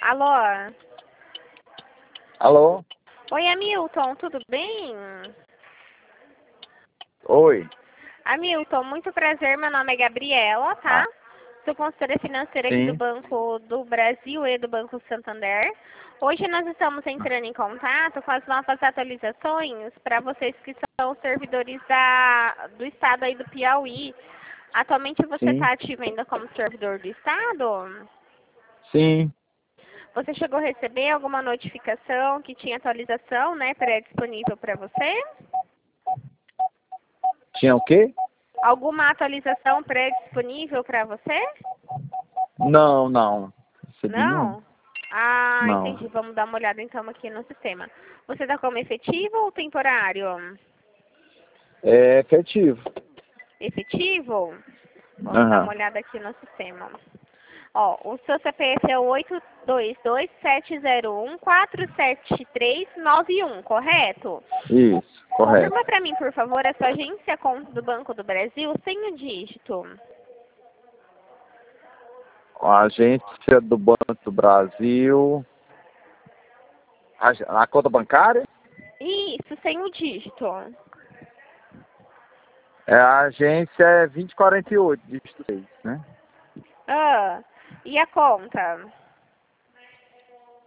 Alô? Alô? Oi, Hamilton, tudo bem? Oi. Hamilton, muito prazer, meu nome é Gabriela, tá? Ah, Sou consultora financeira aqui do sim. Banco do Brasil e do Banco Santander. Hoje nós estamos entrando em contato com as novas atualizações para vocês que são servidores do estado aí do Piauí. Atualmente você Sim. está ativo ainda como servidor do estado? Sim. Você chegou a receber alguma notificação que tinha atualização, né, pré-disponível para você? Tinha o quê? Alguma atualização pré-disponível para você? Não. Recebi não. Não? Ah, Não. entendi. Vamos dar uma olhada então aqui no sistema. Você está como efetivo ou temporário? É efetivo. Efetivo? Vamos dar uma Aham. olhada aqui no sistema. Ó, o seu CPF é o 82270147391, correto? Isso, correto. Confirma para mim, por favor, a sua agência conta do Banco do Brasil sem o dígito. A agência do Banco do Brasil. A conta bancária? Isso, sem o dígito. A agência é 2048, dígito 6, né? Ah, e a conta?